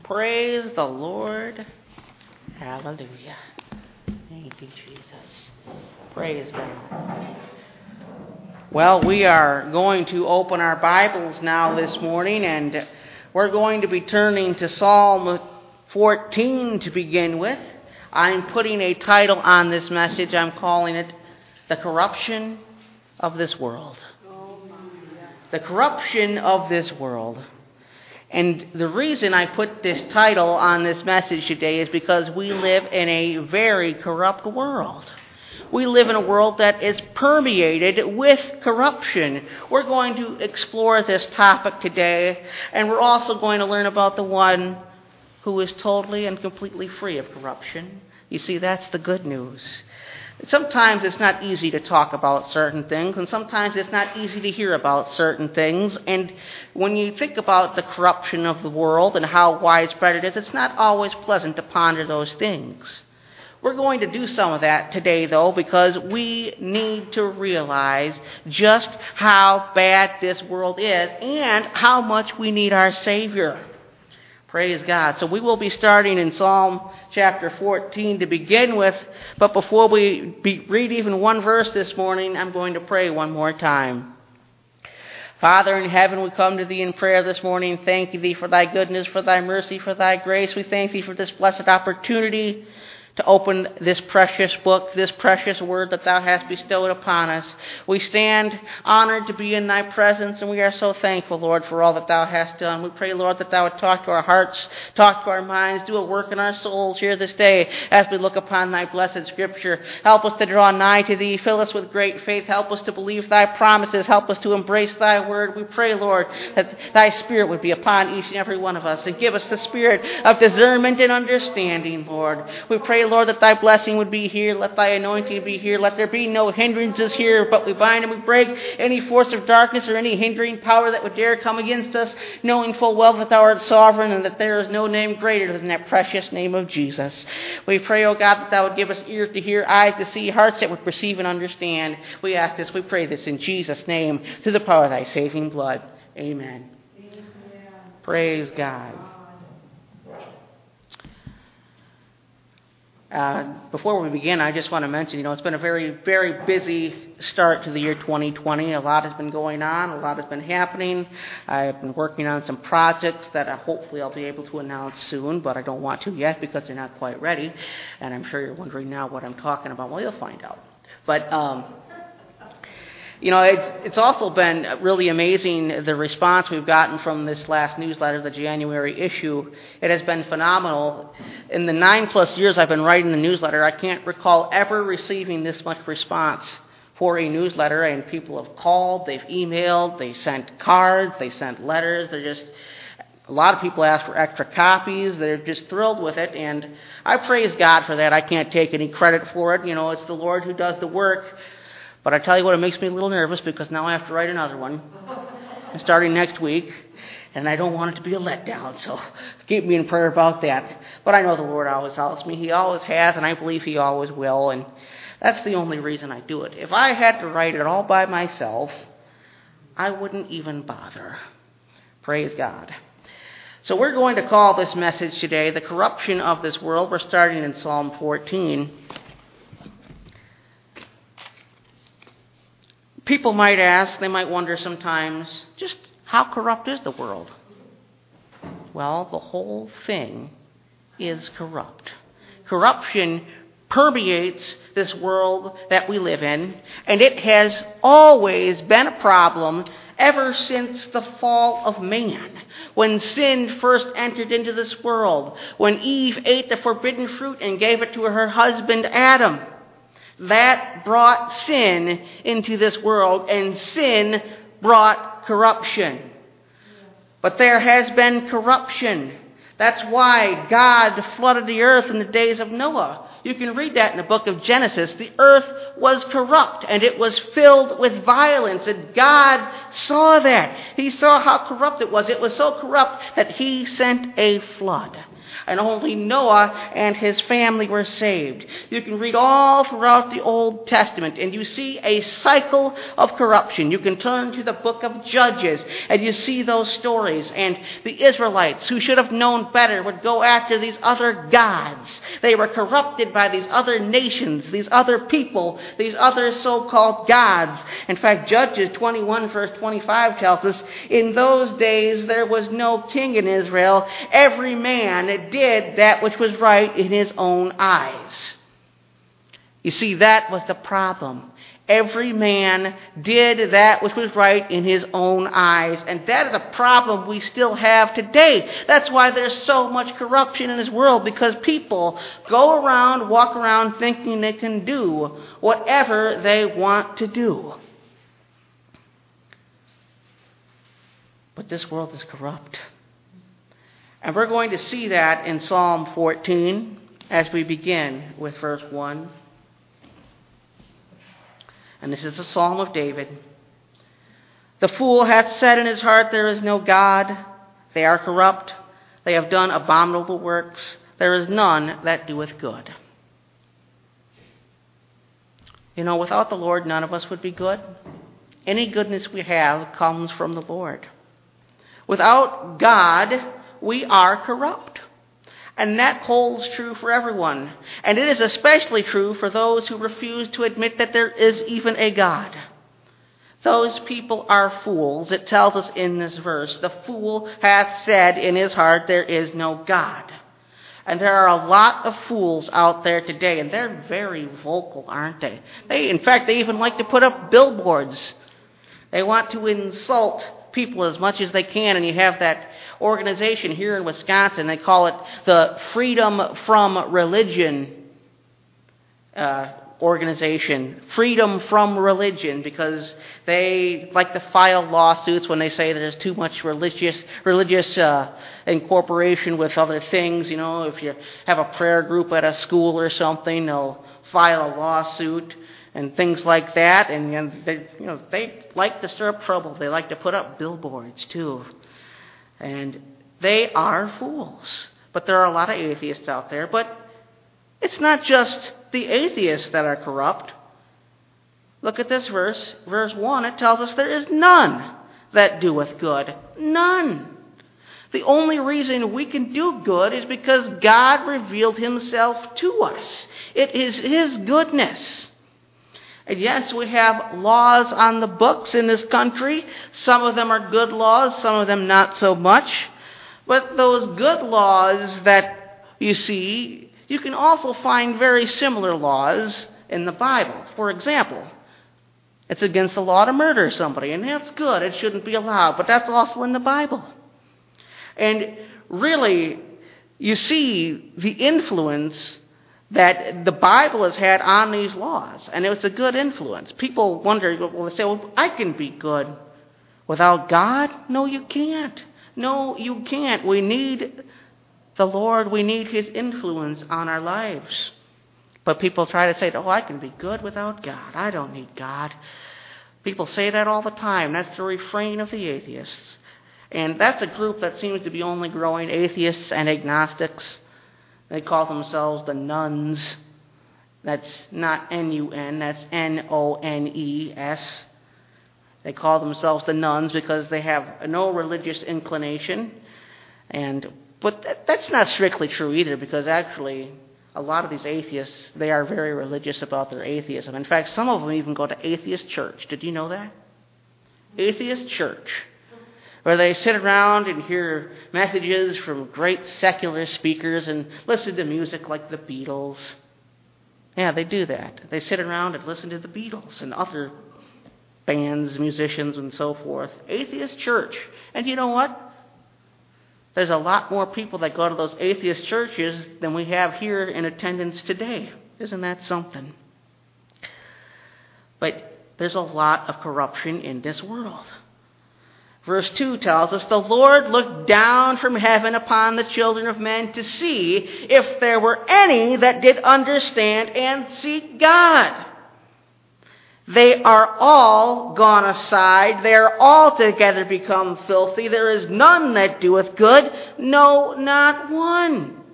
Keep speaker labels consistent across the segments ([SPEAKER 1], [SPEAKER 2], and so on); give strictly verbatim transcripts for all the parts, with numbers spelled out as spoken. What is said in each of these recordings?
[SPEAKER 1] Praise the Lord. Hallelujah. Thank you, Jesus. Praise God. Well, we are going to open our Bibles now this morning, and we're going to be turning to Psalm fourteen to begin with. I'm putting a title on this message. I'm calling it The Corruption of This World. The Corruption of This World. And the reason I put this title on this message today is because we live in a very corrupt world. We live in a world that is permeated with corruption. We're going to explore this topic today, and we're also going to learn about the one who is totally and completely free of corruption. You see, that's the good news. Sometimes it's not easy to talk about certain things, and sometimes it's not easy to hear about certain things. And when you think about the corruption of the world and how widespread it is, it's not always pleasant to ponder those things. We're going to do some of that today, though, because we need to realize just how bad this world is and how much we need our Savior. Praise God. So we will be starting in Psalm chapter fourteen to begin with. But before we be, read even one verse this morning, I'm going to pray one more time. Father in heaven, we come to Thee in prayer this morning. Thank Thee for Thy goodness, for Thy mercy, for Thy grace. We thank Thee for this blessed opportunity to open this precious book, this precious word that Thou hast bestowed upon us. We stand honored to be in Thy presence, and we are so thankful, Lord, for all that Thou hast done. We pray, Lord, that Thou would talk to our hearts, talk to our minds, do a work in our souls here this day as we look upon Thy blessed Scripture. Help us to draw nigh to Thee. Fill us with great faith. Help us to believe Thy promises. Help us to embrace Thy word. We pray, Lord, that Thy Spirit would be upon each and every one of us and give us the spirit of discernment and understanding, Lord. We pray, Lord, that Thy blessing would be here. Let Thy anointing be here. Let there be no hindrances here, but we bind and we break any force of darkness or any hindering power that would dare come against us, knowing full well that Thou art sovereign and that there is no name greater than that precious name of Jesus. We pray, O God, that Thou would give us ears to hear, eyes to see, hearts that would perceive and understand. We ask this, we pray this in Jesus' name, through the power of Thy saving blood. Amen. Amen. Praise God. Uh, before we begin, I just want to mention, you know, it's been a very, very busy start to the year twenty twenty. A lot has been going on. A lot has been happening. I've been working on some projects that I, hopefully I'll be able to announce soon, but I don't want to yet because they're not quite ready. And I'm sure you're wondering now what I'm talking about. Well, you'll find out. But, um, you know, it's, it's also been really amazing, the response we've gotten from this last newsletter, the January issue. It has been phenomenal. In the nine plus years I've been writing the newsletter, I can't recall ever receiving this much response for a newsletter. And people have called, they've emailed, they sent cards, they sent letters. They're just, a lot of people ask for extra copies. They're just thrilled with it. And I praise God for that. I can't take any credit for it. You know, it's the Lord who does the work. But I tell you what, it makes me a little nervous because now I have to write another one starting next week, and I don't want it to be a letdown, so keep me in prayer about that. But I know the Lord always helps me. He always has, and I believe He always will, and that's the only reason I do it. If I had to write it all by myself, I wouldn't even bother. Praise God. So we're going to call this message today, The Corruption of This World. We're starting in Psalm fourteen. People might ask, they might wonder sometimes, just how corrupt is the world? Well, the whole thing is corrupt. Corruption permeates this world that we live in, and it has always been a problem ever since the fall of man. When sin first entered into this world, when Eve ate the forbidden fruit and gave it to her husband Adam, that brought sin into this world, and sin brought corruption. But there has been corruption. That's why God flooded the earth in the days of Noah. You can read that in the book of Genesis. The earth was corrupt, and it was filled with violence, and God saw that. He saw how corrupt it was. It was so corrupt that He sent a flood. and only Noah and his family were saved. You can read all throughout the Old Testament, and you see a cycle of corruption. You can turn to the book of Judges, and you see those stories. And the Israelites, who should have known better, would go after these other gods. They were corrupted by these other nations, these other people, these other so-called gods. In fact, Judges twenty-one, verse twenty-five tells us, in those days there was no king in Israel. Every man did that which was right in his own eyes. You see, that was the problem. Every man did that which was right in his own eyes. And that is a problem we still have today. That's why there's so much corruption in this world, because people go around, walk around thinking they can do whatever they want to do. But this world is corrupt. And we're going to see that in Psalm fourteen as we begin with verse one. And this is the Psalm of David. The fool hath said in his heart, there is no God. They are corrupt. They have done abominable works. There is none that doeth good. You know, without the Lord, none of us would be good. Any goodness we have comes from the Lord. Without God, we are corrupt. And that holds true for everyone. And it is especially true for those who refuse to admit that there is even a God. Those people are fools. It tells us in this verse, the fool hath said in his heart, there is no God. And there are a lot of fools out there today, and they're very vocal, aren't they? They, in fact, they even like to put up billboards. They want to insult people as much as they can, and you have that organization here in Wisconsin. They call it the Freedom from Religion uh, organization. Freedom from Religion, because they like to file lawsuits when they say there's too much religious religious uh, incorporation with other things. You know, if you have a prayer group at a school or something, they'll file a lawsuit and things like that. And, and they, you know, they like to stir up trouble. They like to put up billboards too. And they are fools. But there are a lot of atheists out there. But it's not just the atheists that are corrupt. Look at this verse. Verse one, it tells us there is none that doeth good. None. The only reason we can do good is because God revealed himself to us. It is his goodness. And yes, we have laws on the books in this country. Some of them are good laws, some of them not so much. But those good laws that you see, you can also find very similar laws in the Bible. For example, it's against the law to murder somebody, and that's good. It shouldn't be allowed, but that's also in the Bible. And really, you see the influence that the Bible has had on these laws, and it was a good influence. People wonder, well, they say, well, I can be good without God. No, you can't. No, you can't. We need the Lord. We need his influence on our lives. But people try to say, oh, I can be good without God. I don't need God. People say that all the time. That's the refrain of the atheists. And that's a group that seems to be only growing, atheists and agnostics. They call themselves the nuns. That's not N U N, that's N O N E S. They call themselves the nuns because they have no religious inclination. And but that, that's not strictly true either, because actually a lot of these atheists, they are very religious about their atheism. In fact, some of them even go to atheist church. Did you know that? Atheist church, where they sit around and hear messages from great secular speakers and listen to music like the Beatles. Yeah, they do that. They sit around and listen to the Beatles and other bands, musicians, and so forth. Atheist church. And you know what? There's a lot more people that go to those atheist churches than we have here in attendance today. Isn't that something? But there's a lot of corruption in this world. Verse two tells us, the Lord looked down from heaven upon the children of men to see if there were any that did understand and seek God. They are all gone aside. They are altogether become filthy. There is none that doeth good, no, not one.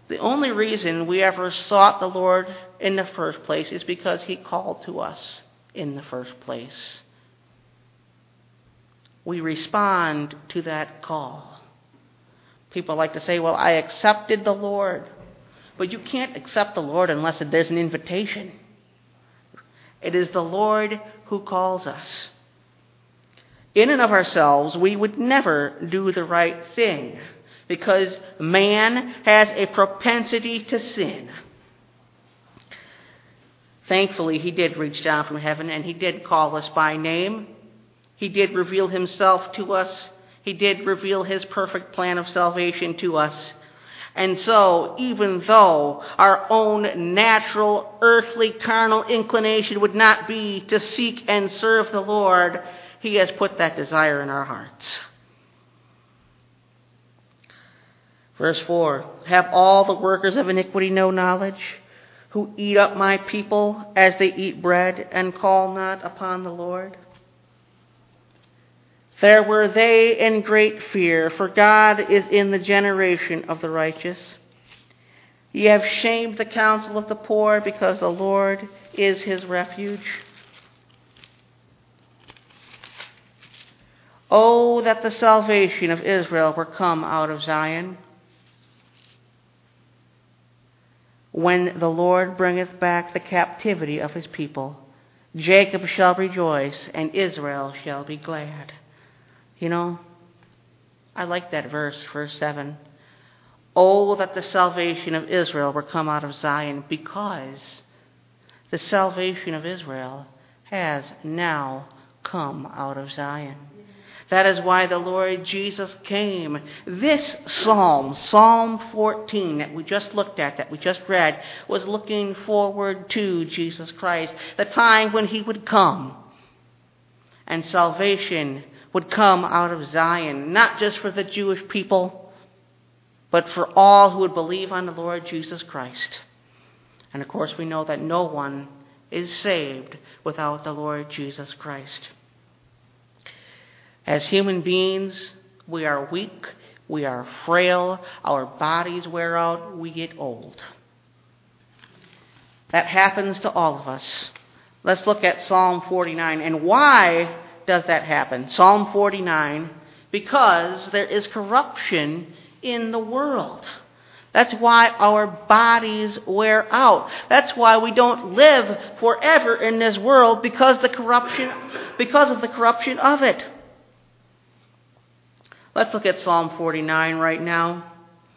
[SPEAKER 1] The only reason we ever sought the Lord in the first place is because He called to us in the first place. We respond to that call. People like to say, well, I accepted the Lord. But you can't accept the Lord unless there's an invitation. It is the Lord who calls us. In and of ourselves, we would never do the right thing because man has a propensity to sin. Thankfully, He did reach down from heaven and He did call us by name. He did reveal Himself to us. He did reveal His perfect plan of salvation to us. And so, even though our own natural, earthly, carnal inclination would not be to seek and serve the Lord, He has put that desire in our hearts. Verse four, have all the workers of iniquity no knowledge, who eat up my people as they eat bread and call not upon the Lord? There were they in great fear, for God is in the generation of the righteous. Ye have shamed the counsel of the poor, because the Lord is his refuge. Oh, that the salvation of Israel were come out of Zion. When the Lord bringeth back the captivity of his people, Jacob shall rejoice, and Israel shall be glad. You know, I like that verse, verse seven. Oh, that the salvation of Israel were come out of Zion, because the salvation of Israel has now come out of Zion. That is why the Lord Jesus came. This psalm, Psalm fourteen, that we just looked at, that we just read, was looking forward to Jesus Christ, the time when he would come. And salvation would come out of Zion, not just for the Jewish people, but for all who would believe on the Lord Jesus Christ. And of course, we know that no one is saved without the Lord Jesus Christ. As human beings, we are weak, we are frail, our bodies wear out, we get old. That happens to all of us. Let's look at Psalm forty-nine. And why does that happen? Psalm forty-nine, because there is corruption in the world. That's why our bodies wear out. That's why we don't live forever in this world, because the corruption, because of the corruption of it. Let's look at Psalm forty-nine right now.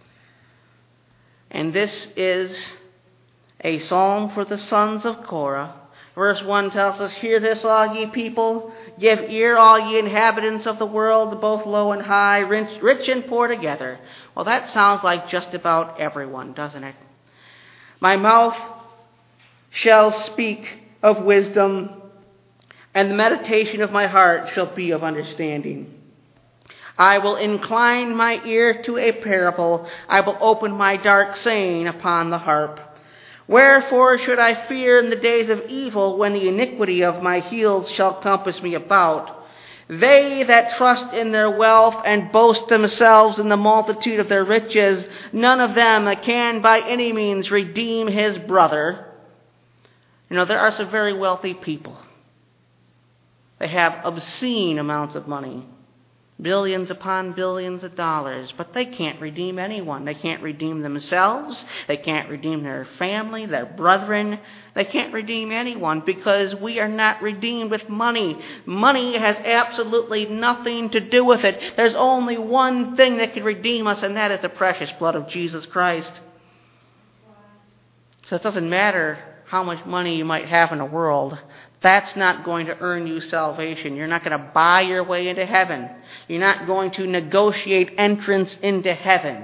[SPEAKER 1] And this is a psalm for the sons of Korah. Verse one tells us, hear this, all ye people. Give ear, all ye inhabitants of the world, both low and high, rich, rich and poor together. Well, that sounds like just about everyone, doesn't it? My mouth shall speak of wisdom, and the meditation of my heart shall be of understanding. I will incline my ear to a parable. I will open my dark saying upon the harp. Wherefore should I fear in the days of evil, when the iniquity of my heels shall compass me about? They that trust in their wealth and boast themselves in the multitude of their riches, none of them can by any means redeem his brother. You know, there are some very wealthy people. They have obscene amounts of money. Billions upon billions of dollars, but they can't redeem anyone. They can't redeem themselves. They can't redeem their family, their brethren. They can't redeem anyone, because we are not redeemed with money. Money has absolutely nothing to do with it. There's only one thing that can redeem us, and that is the precious blood of Jesus Christ. So it doesn't matter how much money you might have in the world. That's not going to earn you salvation. You're not going to buy your way into heaven. You're not going to negotiate entrance into heaven.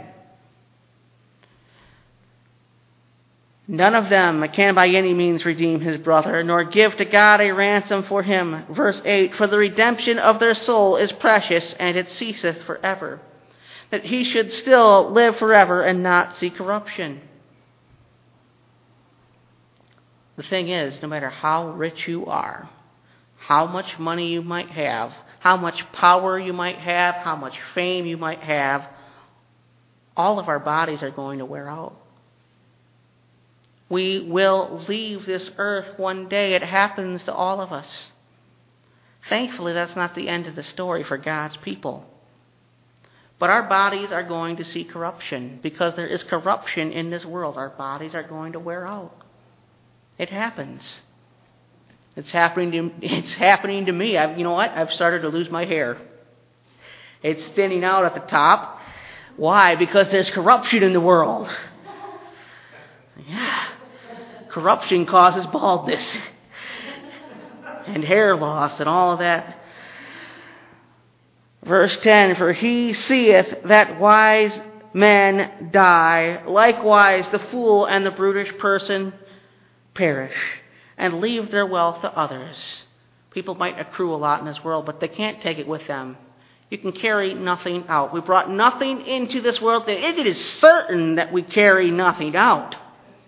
[SPEAKER 1] None of them can by any means redeem his brother, nor give to God a ransom for him. Verse eight, for the redemption of their soul is precious, and it ceaseth forever. That he should still live forever and not see corruption. The thing is, no matter how rich you are, how much money you might have, how much power you might have, how much fame you might have, all of our bodies are going to wear out. We will leave this earth one day. It happens to all of us. Thankfully, that's not the end of the story for God's people. But our bodies are going to see corruption because there is corruption in this world. Our bodies are going to wear out. It happens. It's happening to, it's happening to me. I've, you know what? I've started to lose my hair. It's thinning out at the top. Why? Because there's corruption in the world. Yeah. Corruption causes baldness and hair loss and all of that. Verse ten, for he seeth that wise men die, likewise the fool and the brutish person perish, and leave their wealth to others. People might accrue a lot in this world, but they can't take it with them. You can carry nothing out. We brought nothing into this world. It is certain that we carry nothing out.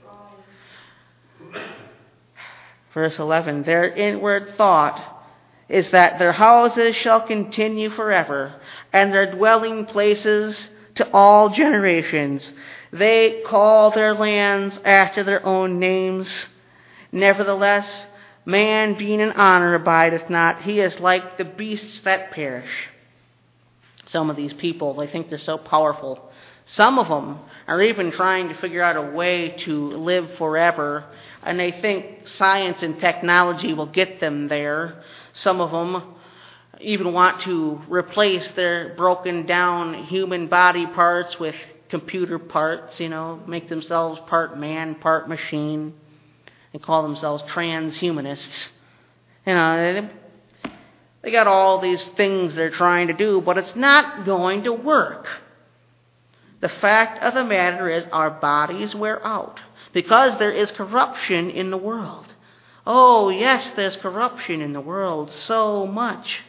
[SPEAKER 1] Verse eleven, their inward thought is that their houses shall continue forever, and their dwelling places to all generations. They call their lands after their own names. Nevertheless, man being in honor abideth not. He is like the beasts that perish. Some of these people, they think they're so powerful. Some of them are even trying to figure out a way to live forever, and they think science and technology will get them there. Some of them even want to replace their broken down human body parts with computer parts, you know, make themselves part man, part machine. They call themselves transhumanists. You know, they, they got all these things they're trying to do, but it's not going to work. The fact of the matter is our bodies wear out because there is corruption in the world. Oh, yes, there's corruption in the world, so much.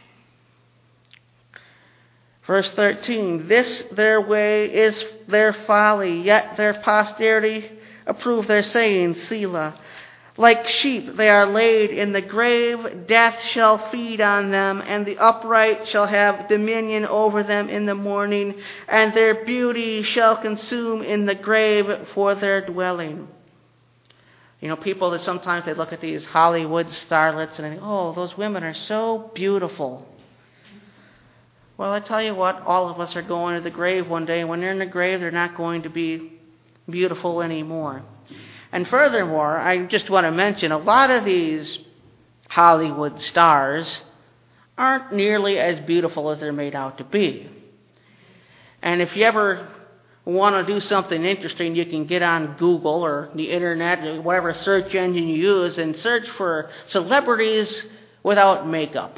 [SPEAKER 1] Verse thirteen, this their way is their folly, yet their posterity approve their saying, Selah. Like sheep they are laid in the grave, death shall feed on them, and the upright shall have dominion over them in the morning, and their beauty shall consume in the grave for their dwelling. You know, people that sometimes they look at these Hollywood starlets and they think, oh, those women are so beautiful. Well, I tell you what, all of us are going to the grave one day, and when they're in the grave, they're not going to be beautiful anymore. And furthermore, I just want to mention, a lot of these Hollywood stars aren't nearly as beautiful as they're made out to be. And if you ever want to do something interesting, you can get on Google or the internet, or whatever search engine you use, and search for celebrities without makeup.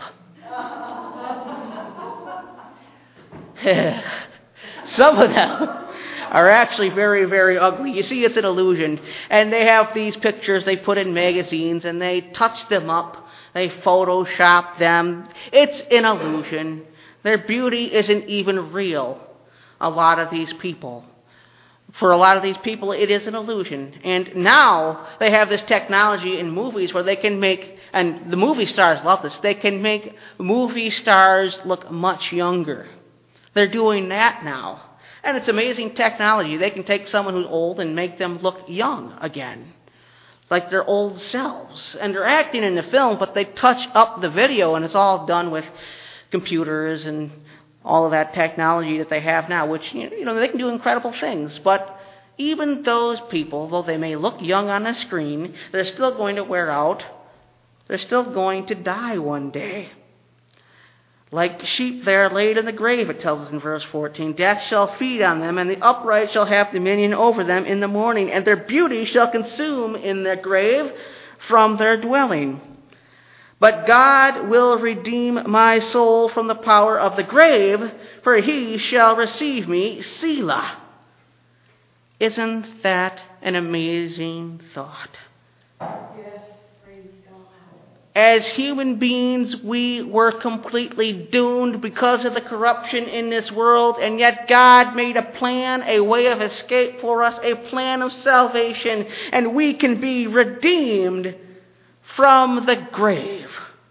[SPEAKER 1] Some of them are actually very, very ugly. You see, it's an illusion. And they have these pictures they put in magazines, and they touch them up. They Photoshop them. It's an illusion. Their beauty isn't even real. A lot of these people. For a lot of these people, it is an illusion. And now they have this technology in movies where they can make, and the movie stars love this, they can make movie stars look much younger. They're doing that now. And it's amazing technology. They can take someone who's old and make them look young again, like their old selves. And they're acting in the film, but they touch up the video, and it's all done with computers and all of that technology that they have now, which, you know, they can do incredible things. But even those people, though they may look young on the screen, they're still going to wear out. They're still going to die one day. Like sheep they are laid in the grave, it tells us in verse fourteen. Death shall feed on them, and the upright shall have dominion over them in the morning, and their beauty shall consume in their grave from their dwelling. But God will redeem my soul from the power of the grave, for he shall receive me, Selah. Isn't that an amazing thought?
[SPEAKER 2] Yes, praise God.
[SPEAKER 1] As human beings, we were completely doomed because of the corruption in this world, and yet God made a plan, a way of escape for us, a plan of salvation, and we can be redeemed from the grave.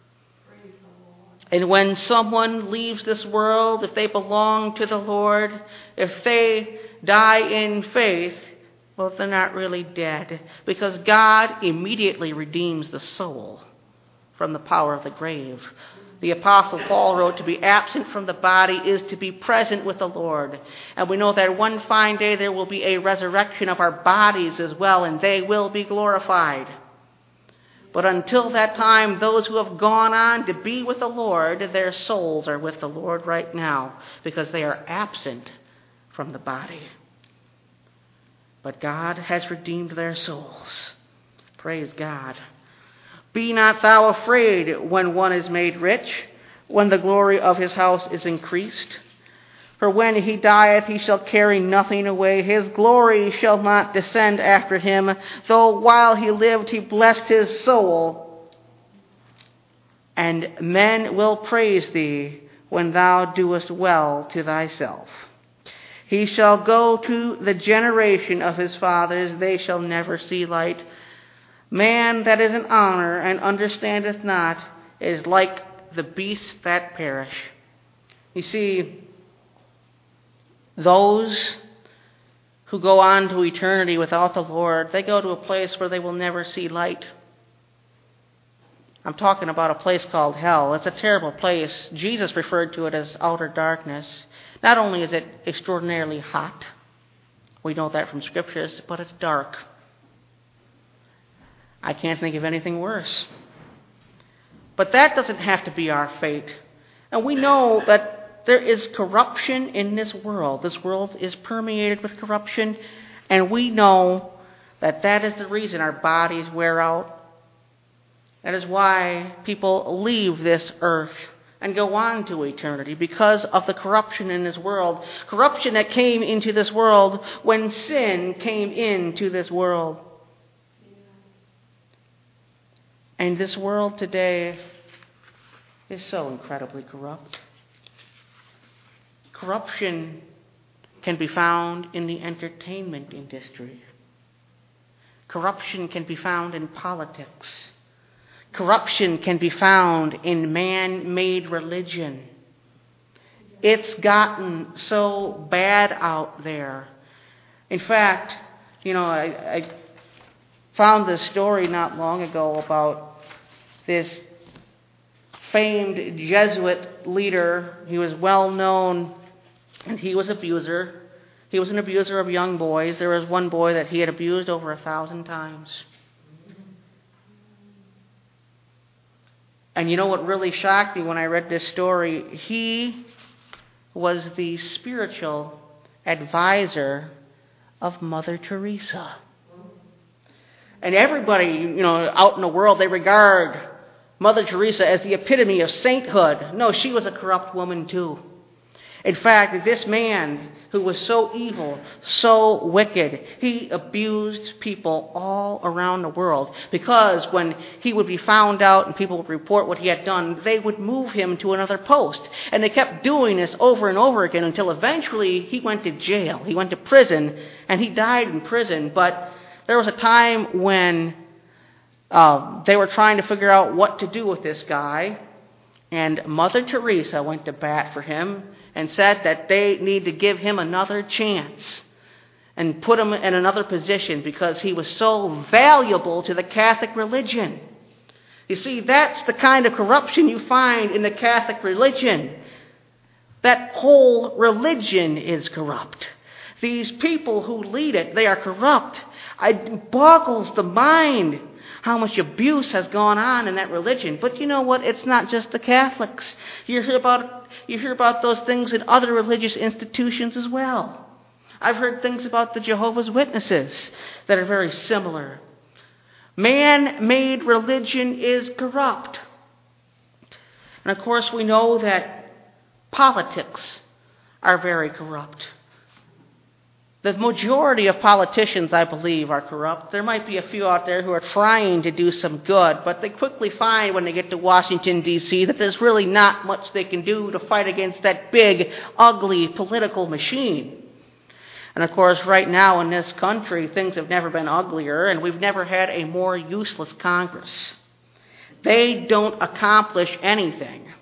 [SPEAKER 1] And when someone leaves this world, if they belong to the Lord, if they die in faith, Well, they're not really dead, because God immediately redeems the soul from the power of the grave. The Apostle Paul wrote, to be absent from the body is to be present with the Lord. And we know that one fine day there will be a resurrection of our bodies as well, and they will be glorified. But until that time, those who have gone on to be with the Lord, their souls are with the Lord right now, because they are absent from the body. But God has redeemed their souls. Praise God. Be not thou afraid when one is made rich, when the glory of his house is increased. For when he dieth, he shall carry nothing away. His glory shall not descend after him, though while he lived he blessed his soul. And men will praise thee when thou doest well to thyself. He shall go to the generation of his fathers, they shall never see light. Man that is in honor and understandeth not is like the beasts that perish. You see, those who go on to eternity without the Lord, they go to a place where they will never see light. I'm talking about a place called hell. It's a terrible place. Jesus referred to it as outer darkness. Not only is it extraordinarily hot, we know that from scriptures, but it's dark. I can't think of anything worse. But that doesn't have to be our fate. And we know that there is corruption in this world. This world is permeated with corruption, and we know that that is the reason our bodies wear out. That is why people leave this earth and go on to eternity, because of the corruption in this world. Corruption that came into this world when sin came into this world. And this world today is so incredibly corrupt. Corruption can be found in the entertainment industry. Corruption can be found in politics. Corruption can be found in man-made religion. It's gotten so bad out there. In fact, you know, I, I found this story not long ago about this famed Jesuit leader. He was well known, and he was an abuser. He was an abuser of young boys. There was one boy that he had abused over a thousand times. And you know what really shocked me when I read this story? He was the spiritual advisor of Mother Teresa. And everybody, you know, out in the world, they regard Mother Teresa as the epitome of sainthood. No, she was a corrupt woman too. In fact, this man who was so evil, so wicked, he abused people all around the world, because when he would be found out and people would report what he had done, they would move him to another post. And they kept doing this over and over again until eventually he went to jail. He went to prison, and he died in prison. But there was a time when uh, they were trying to figure out what to do with this guy, and Mother Teresa went to bat for him and said that they need to give him another chance and put him in another position because he was so valuable to the Catholic religion. You see, that's the kind of corruption you find in the Catholic religion. That whole religion is corrupt. These people who lead it, they are corrupt. It boggles the mind how much abuse has gone on in that religion. But you know what? It's not just the Catholics. You hear about you hear about those things in other religious institutions as well. I've heard things about the Jehovah's Witnesses that are very similar. Man-made religion is corrupt. And of course, we know that politics are very corrupt. The majority of politicians, I believe, are corrupt. There might be a few out there who are trying to do some good, but they quickly find when they get to Washington, D C, that there's really not much they can do to fight against that big, ugly political machine. And of course, right now in this country, things have never been uglier, and we've never had a more useless Congress. They don't accomplish anything.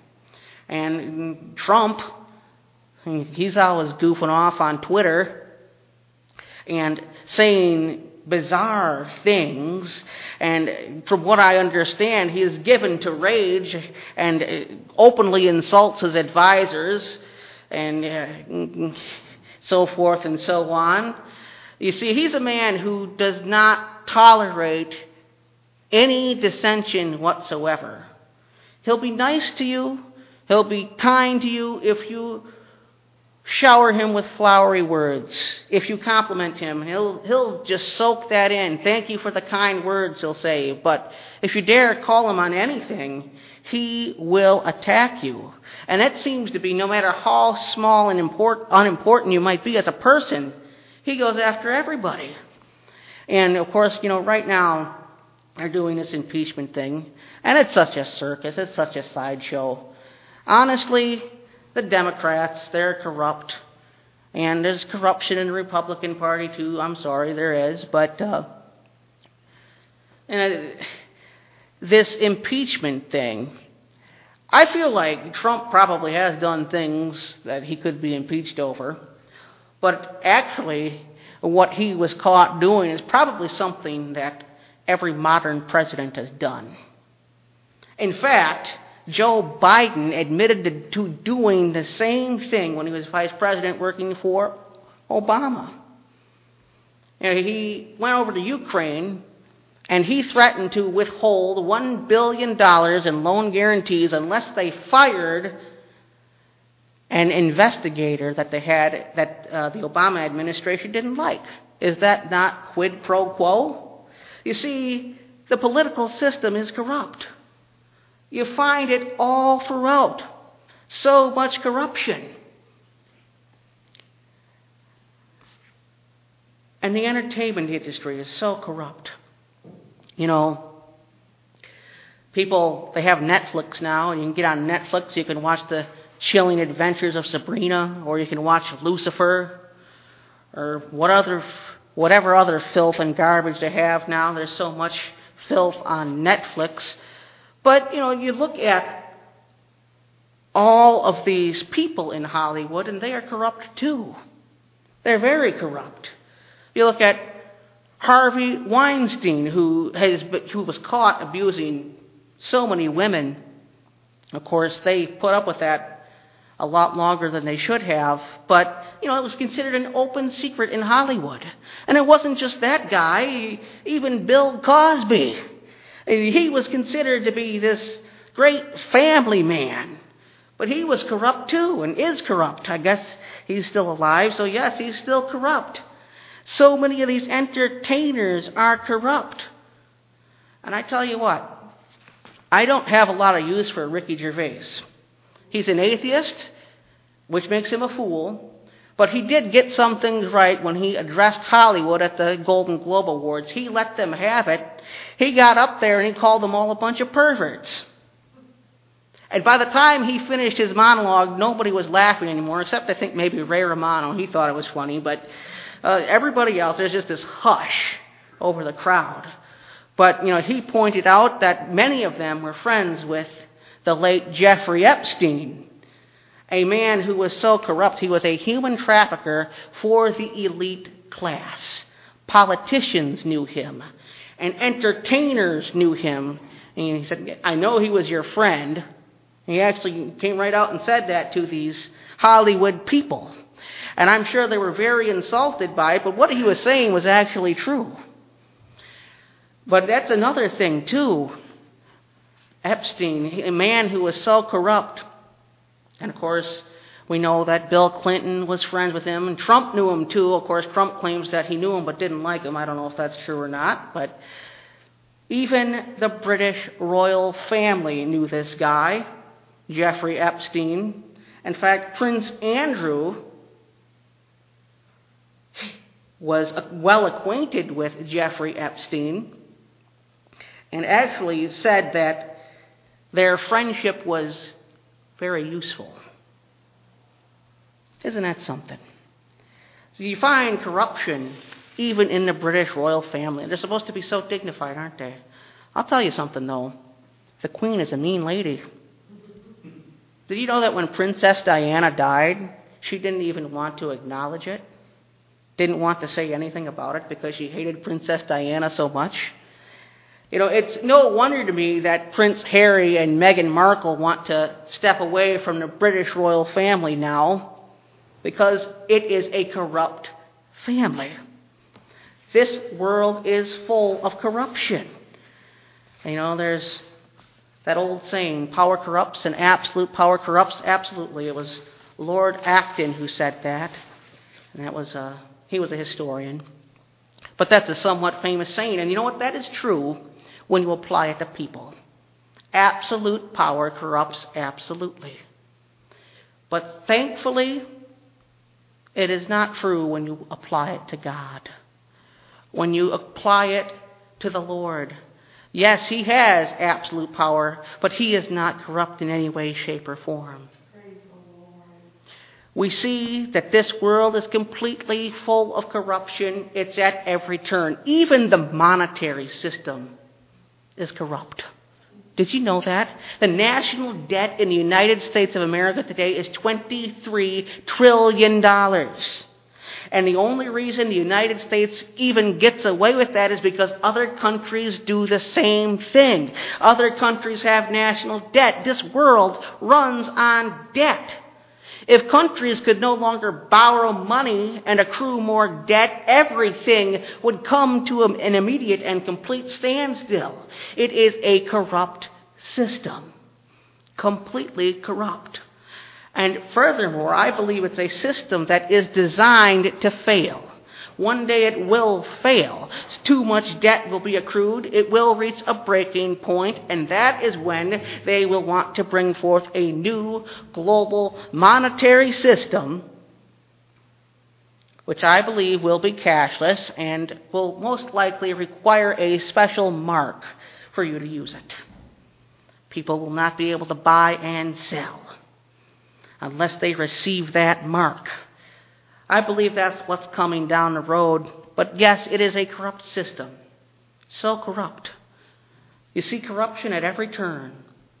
[SPEAKER 1] And Trump, he's always goofing off on Twitter. and saying bizarre things. And from what I understand, he is given to rage and openly insults his advisors and uh, so forth and so on. You see, he's a man who does not tolerate any dissension whatsoever. He'll be nice to you. He'll be kind to you if you shower him with flowery words. If you compliment him, he'll he'll just soak that in. Thank you for the kind words, he'll say. But if you dare call him on anything, he will attack you. And that seems to be, no matter how small and import, unimportant you might be as a person, he goes after everybody. And of course, you know, right now they're doing this impeachment thing, and it's such a circus, it's such a sideshow. Honestly, the Democrats, they're corrupt. And there's corruption in the Republican Party too. I'm sorry, there is. But uh, and this impeachment thing, I feel like Trump probably has done things that he could be impeached over. But actually, what he was caught doing is probably something that every modern president has done. In fact, Joe Biden admitted to, to doing the same thing when he was vice president working for Obama. You know, he went over to Ukraine and he threatened to withhold one billion dollars in loan guarantees unless they fired an investigator that they had that uh, the Obama administration didn't like. Is that not quid pro quo? You see, the political system is corrupt. You find it all throughout. So much corruption. And the entertainment industry is so corrupt. You know, people, they have Netflix now, and you can get on Netflix, you can watch the chilling adventures of Sabrina, or you can watch Lucifer, or what other, whatever other filth and garbage they have now. There's so much filth on Netflix. But, you know, you look at all of these people in Hollywood, and they are corrupt too. They're very corrupt. You look at Harvey Weinstein, who has who was caught abusing so many women. Of course, they put up with that a lot longer than they should have. But, you know, it was considered an open secret in Hollywood. And it wasn't just that guy, even Bill Cosby. He was considered to be this great family man. But he was corrupt too, and is corrupt. I guess he's still alive, so yes, he's still corrupt. So many of these entertainers are corrupt. And I tell you what, I don't have a lot of use for Ricky Gervais. He's an atheist, which makes him a fool. But he did get some things right when he addressed Hollywood at the Golden Globe Awards. He let them have it. He got up there and he called them all a bunch of perverts. And by the time he finished his monologue, nobody was laughing anymore, except I think maybe Ray Romano. He thought it was funny. But uh, everybody else, there's just this hush over the crowd. But, you know, he pointed out that many of them were friends with the late Jeffrey Epstein, a man who was so corrupt. He was a human trafficker for the elite class. Politicians knew him, and entertainers knew him. And he said, I know he was your friend. He actually came right out and said that to these Hollywood people. And I'm sure they were very insulted by it, but what he was saying was actually true. But that's another thing, too. Epstein, a man who was so corrupt. And, of course, we know that Bill Clinton was friends with him, and Trump knew him, too. Of course, Trump claims that he knew him but didn't like him. I don't know if that's true or not. But even the British royal family knew this guy, Jeffrey Epstein. In fact, Prince Andrew was well acquainted with Jeffrey Epstein and actually said that their friendship was very useful. Isn't that something? So you find corruption even in the British royal family. They're supposed to be so dignified, aren't they? I'll tell you something, though. The Queen is a mean lady. Did you know that when Princess Diana died, she didn't even want to acknowledge it? didn't want to say anything about it because she hated Princess Diana so much. You know, it's no wonder to me that Prince Harry and Meghan Markle want to step away from the British royal family now, because it is a corrupt family. This world is full of corruption. You know, there's that old saying, power corrupts and absolute power corrupts absolutely. It was Lord Acton who said that, and that was uh, he was a historian. But that's a somewhat famous saying, and you know what? That is true when you apply it to people. Absolute power corrupts absolutely. But thankfully, it is not true when you apply it to God. When you apply it to the Lord. Yes, He has absolute power, but He is not corrupt in any way, shape, or form. We see that this world is completely full of corruption. It's at every turn. Even the monetary system is corrupt. Did you know that? The national debt in the United States of America today is twenty-three trillion dollars. And the only reason the United States even gets away with that is because other countries do the same thing. Other countries have national debt. This world runs on debt. If countries could no longer borrow money and accrue more debt, everything would come to an immediate and complete standstill. It is a corrupt system. Completely corrupt. And furthermore, I believe it's a system that is designed to fail. One day it will fail. Too much debt will be accrued. It will reach a breaking point, and that is when they will want to bring forth a new global monetary system, which I believe will be cashless and will most likely require a special mark for you to use it. People will not be able to buy and sell unless they receive that mark. I believe that's what's coming down the road. But yes, it is a corrupt system. So corrupt. You see corruption at every turn.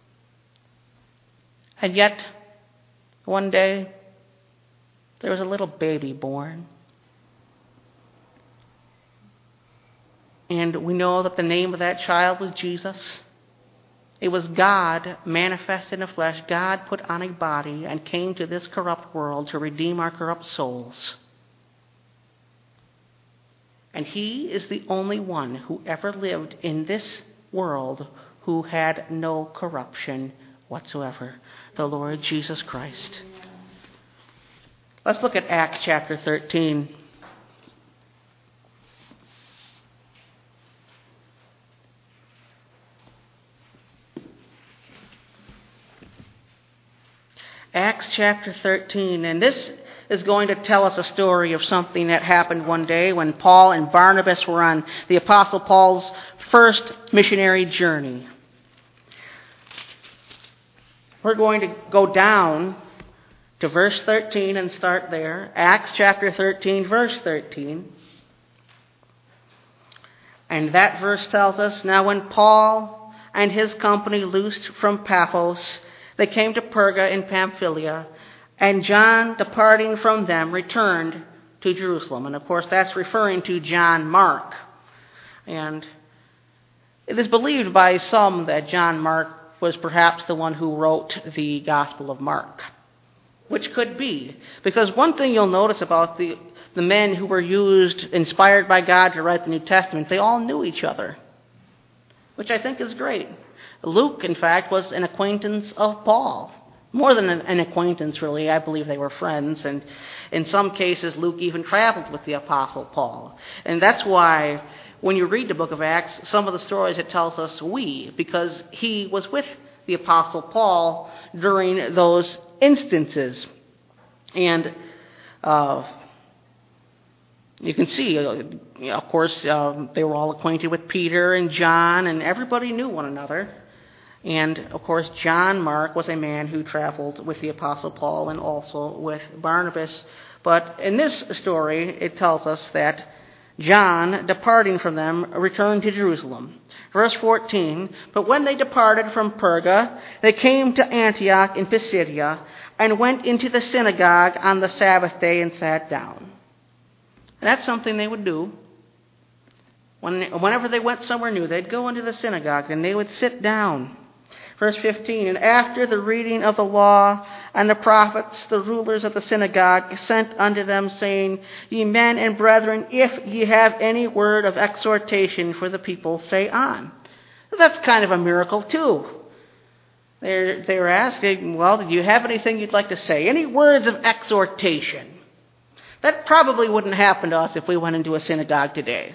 [SPEAKER 1] And yet, one day, there was a little baby born. And we know that the name of that child was Jesus. It was God manifest in the flesh. God put on a body and came to this corrupt world to redeem our corrupt souls. And He is the only one who ever lived in this world who had no corruption whatsoever, the Lord Jesus Christ. Let's look at Acts chapter thirteen. Acts chapter thirteen, and this is going to tell us a story of something that happened one day when Paul and Barnabas were on the Apostle Paul's first missionary journey. We're going to go down to verse thirteen and start there. Acts chapter thirteen, verse thirteen. And that verse tells us, "Now when Paul and his company loosed from Paphos, they came to Perga in Pamphylia, and John, departing from them, returned to Jerusalem." And of course, that's referring to John Mark. And it is believed by some that John Mark was perhaps the one who wrote the Gospel of Mark, which could be. Because one thing you'll notice about the, the men who were used, inspired by God to write the New Testament, they all knew each other, which I think is great. Luke, in fact, was an acquaintance of Paul. More than an acquaintance, really. I believe they were friends. And in some cases, Luke even traveled with the Apostle Paul. And that's why when you read the book of Acts, some of the stories it tells us we, because he was with the Apostle Paul during those instances. And uh, you can see, uh, of course, uh, they were all acquainted with Peter and John, and everybody knew one another. And, of course, John Mark was a man who traveled with the Apostle Paul and also with Barnabas. But in this story, it tells us that John, departing from them, returned to Jerusalem. Verse fourteen, "But when they departed from Perga, they came to Antioch in Pisidia, and went into the synagogue on the Sabbath day and sat down." And that's something they would do. When, whenever they went somewhere new, they'd go into the synagogue and they would sit down. Verse fifteen, and after the reading of the law and the prophets, the rulers of the synagogue sent unto them, saying, Ye men and brethren, if ye have any word of exhortation for the people, say on. That's kind of a miracle too. They're, they were asking, well, do you have anything you'd like to say? Any words of exhortation? That probably wouldn't happen to us if we went into a synagogue today.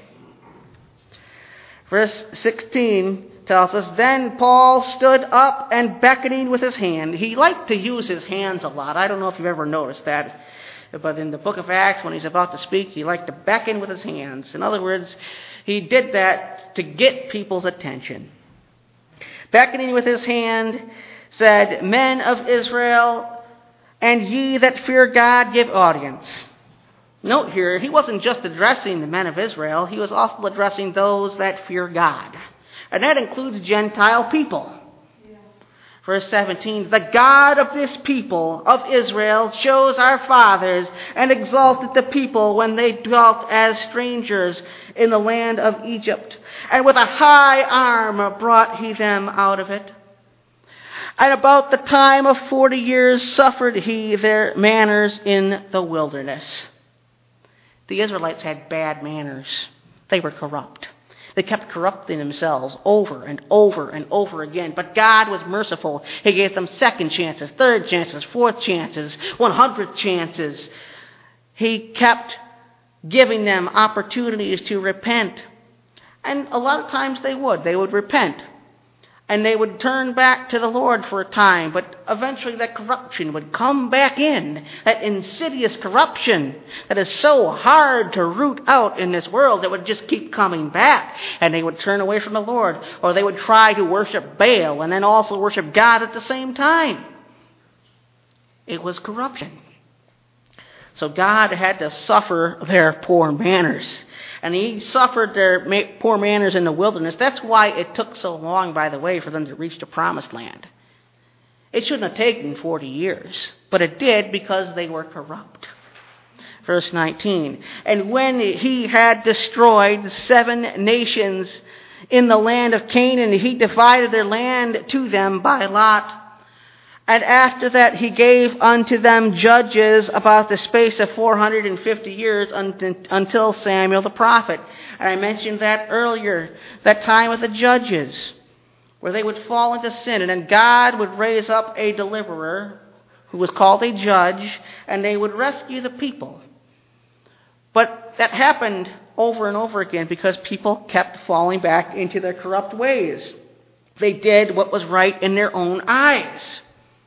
[SPEAKER 1] Verse sixteen tells us, Then Paul stood up and beckoning with his hand. He liked to use his hands a lot. I don't know if you've ever noticed that. But in the book of Acts, when he's about to speak, he liked to beckon with his hands. In other words, he did that to get people's attention. Beckoning with his hand, said, Men of Israel, and ye that fear God, give audience. Note here, he wasn't just addressing the men of Israel, he was also addressing those that fear God. And that includes Gentile people. Yeah. Verse seventeen, The God of this people, of Israel, chose our fathers and exalted the people when they dwelt as strangers in the land of Egypt. And with a high arm brought he them out of it. And about the time of forty years suffered he their manners in the wilderness. The Israelites had bad manners. They were corrupt. They kept corrupting themselves over and over and over again. But God was merciful. He gave them second chances, third chances, fourth chances, one hundredth chances. He kept giving them opportunities to repent. And a lot of times they would. They would repent. And they would turn back to the Lord for a time, but eventually that corruption would come back in. That insidious corruption that is so hard to root out in this world, that would just keep coming back. And they would turn away from the Lord, or they would try to worship Baal and then also worship God at the same time. It was corruption. So God had to suffer their poor manners. And he suffered their poor manners in the wilderness. That's why it took so long, by the way, for them to reach the promised land. It shouldn't have taken forty years, but it did because they were corrupt. Verse nineteen, And when he had destroyed seven nations in the land of Canaan, he divided their land to them by lot. And after that he gave unto them judges about the space of four hundred fifty years until Samuel the prophet. And I mentioned that earlier, that time of the judges, where they would fall into sin, and then God would raise up a deliverer who was called a judge, and they would rescue the people. But that happened over and over again because people kept falling back into their corrupt ways. They did what was right in their own eyes.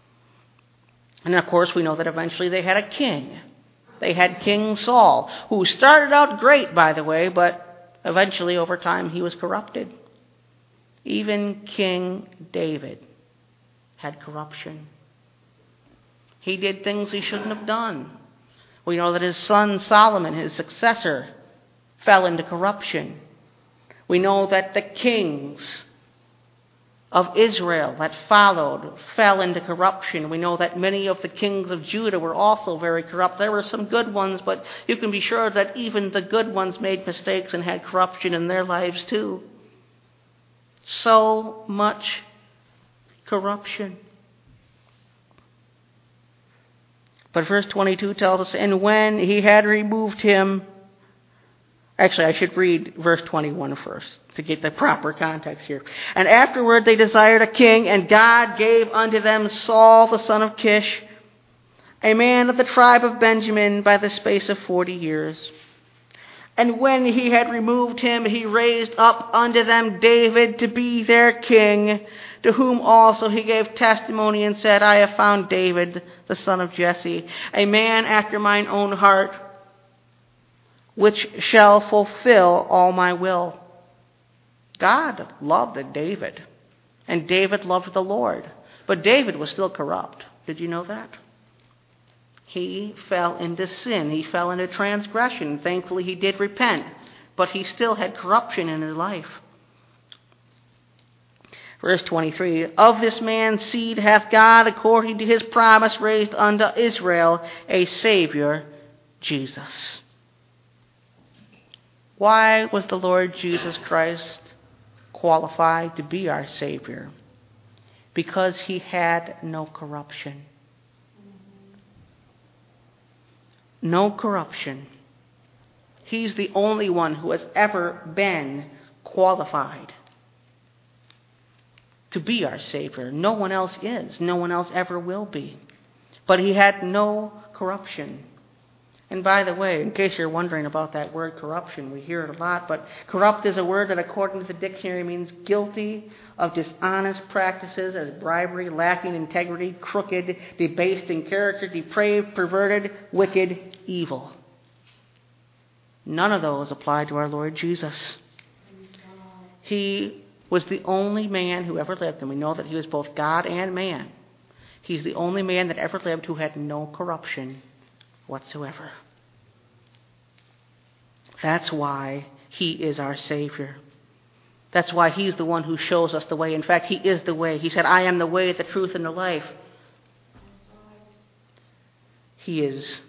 [SPEAKER 1] And of course, we know that eventually they had a king. They had King Saul, who started out great, by the way, but eventually over time he was corrupted. Even King David had corruption. He did things he shouldn't have done. We know that his son Solomon, his successor, fell into corruption. We know that the kings of Israel that followed fell into corruption. We know that many of the kings of Judah were also very corrupt. There were some good ones, but you can be sure that even the good ones made mistakes and had corruption in their lives too. So much corruption. But verse twenty-two tells us, And when he had removed him, Actually, I should read verse twenty-one first to get the proper context here. And afterward they desired a king, and God gave unto them Saul the son of Kish, a man of the tribe of Benjamin, by the space of forty years. And when he had removed him, he raised up unto them David to be their king, to whom also he gave testimony and said, I have found David, the son of Jesse, a man after mine own heart, which shall fulfill all my will. God loved David, and David loved the Lord. But David was still corrupt. Did you know that? He fell into sin. He fell into transgression. Thankfully, he did repent, but he still had corruption in his life. Verse twenty-three, Of this man's seed hath God, according to his promise, raised unto Israel a Savior, Jesus. Why was the Lord Jesus Christ qualified to be our Savior? Because he had no corruption. No corruption. He's the only one who has ever been qualified to be our Savior. No one else is. No one else ever will be. But he had no corruption. And by the way, in case you're wondering about that word corruption, we hear it a lot, but corrupt is a word that according to the dictionary means guilty of dishonest practices as bribery, lacking integrity, crooked, debased in character, depraved, perverted, wicked, evil. None of those apply to our Lord Jesus. He was the only man who ever lived, and we know that he was both God and man. He's the only man that ever lived who had no corruption whatsoever. That's why he is our Savior. That's why he's the one who shows us the way. In fact, he is the way. He said, I am the way, the truth, and the life. He is